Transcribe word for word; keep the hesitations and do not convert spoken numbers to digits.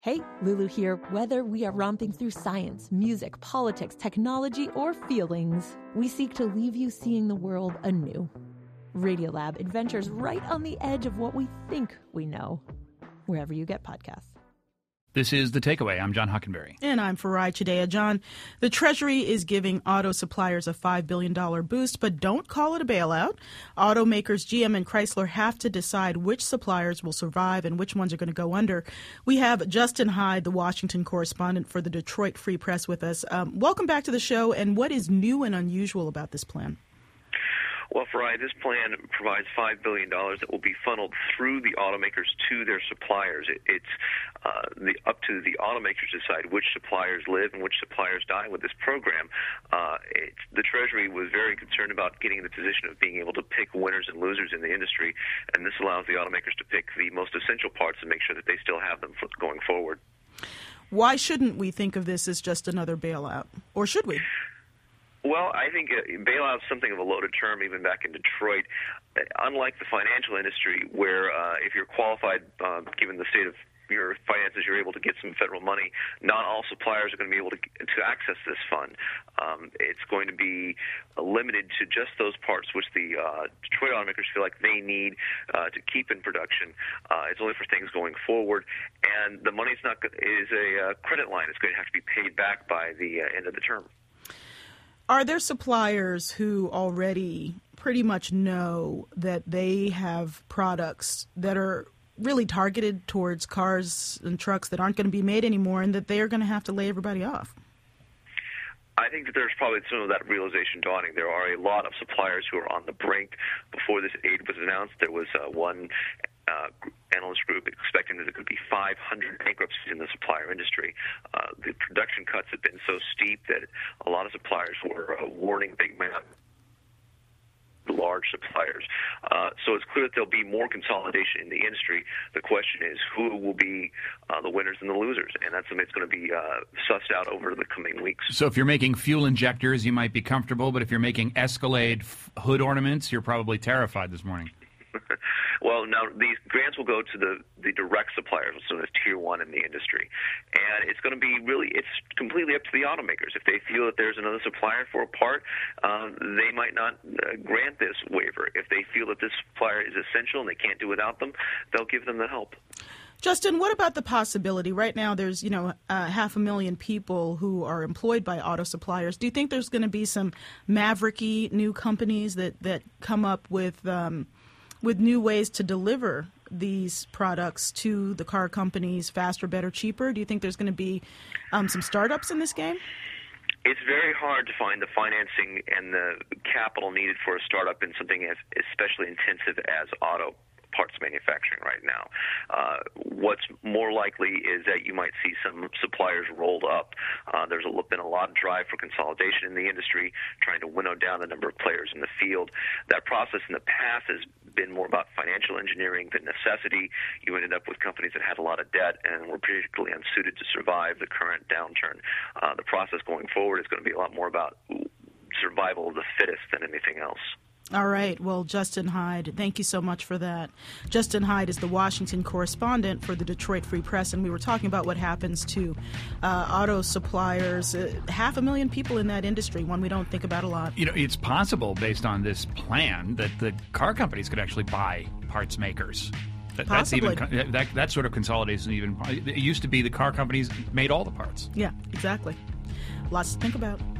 Hey, Lulu here. Whether we are romping through science, music, politics, technology, or feelings, we seek to leave you seeing the world anew. Radiolab adventures right on the edge of what we think we know, wherever you get podcasts. This is The Takeaway. I'm John Hockenberry. And I'm Farai Chideya. John, the Treasury is giving auto suppliers a five billion dollars boost, but don't call it a bailout. Automakers G M and Chrysler have to decide which suppliers will survive and which ones are going to go under. We have Justin Hyde, the Washington correspondent for the Detroit Free Press, with us. Um, welcome back to the show. And what is new and unusual about this plan? Well, Farai, this plan provides five billion dollars that will be funneled through the automakers to their suppliers. It, it's uh, the, up to the automakers to decide which suppliers live and which suppliers die with this program. Uh, it's, the Treasury was very concerned about getting in the position of being able to pick winners and losers in the industry, and this allows the automakers to pick the most essential parts and make sure that they still have them for going forward. Why shouldn't we think of this as just another bailout? Or should we? Well, I think uh, bailout is something of a loaded term even back in Detroit. Uh, unlike the financial industry where uh, if you're qualified, uh, given the state of your finances, you're able to get some federal money, not all suppliers are going to be able to to access this fund. Um, it's going to be uh, limited to just those parts which the uh, Detroit automakers feel like they need uh, to keep in production. Uh, it's only for things going forward, and the money's not is a uh, credit line. It's going to have to be paid back by the uh, end of the term. Are there suppliers who already pretty much know that they have products that are really targeted towards cars and trucks that aren't going to be made anymore and that they are going to have to lay everybody off? I think that there's probably some of that realization dawning. There are a lot of suppliers who are on the brink. Before this aid was announced, there was uh, one uh, analyst group expecting that there could be five hundred bankruptcies in the supplier industry. Uh, the production cuts have been so steep that a lot of suppliers were uh, warning big man. large suppliers. Uh, so it's clear that there'll be more consolidation in the industry. The question is who will be uh, the winners and the losers, and that's something that's going to be uh, sussed out over the coming weeks. So if you're making fuel injectors, you might be comfortable, but if you're making Escalade f- hood ornaments, you're probably terrified this morning. Well, now these grants will go to the, the direct suppliers, so that's tier one in the industry. And it's going to be really, it's completely up to the automakers. If they feel that there's another supplier for a part, uh, they might not uh, grant this waiver. If they feel that this supplier is essential and they can't do without them, they'll give them the help. Justin, what about the possibility? Right now there's, you know, uh, half a million people who are employed by auto suppliers. Do you think there's going to be some mavericky new companies that, that come up with um, with new ways to deliver these products to the car companies faster, better, cheaper? Do you think there's going to be um, some startups in this game? It's very hard to find the financing and the capital needed for a startup in something as especially intensive as auto parts manufacturing right now. Uh, what's more likely is that you might see some suppliers rolled up. Uh, there's a, been a lot of drive for consolidation in the industry, trying to winnow down the number of players in the field. That process in the past has been more about financial engineering than necessity. You ended up with companies that had a lot of debt and were particularly unsuited to survive the current downturn. Uh, the process going forward is going to be a lot more about survival of the fittest than anything else. All right. Well, Justin Hyde, thank you so much for that. Justin Hyde is the Washington correspondent for the Detroit Free Press, and we were talking about what happens to uh, auto suppliers, uh, half a million people in that industry, one we don't think about a lot. You know, it's possible, based on this plan, that the car companies could actually buy parts makers. That, Possibly. That's even, that, that sort of consolidation even. It used to be the car companies made all the parts. Yeah, exactly. Lots to think about.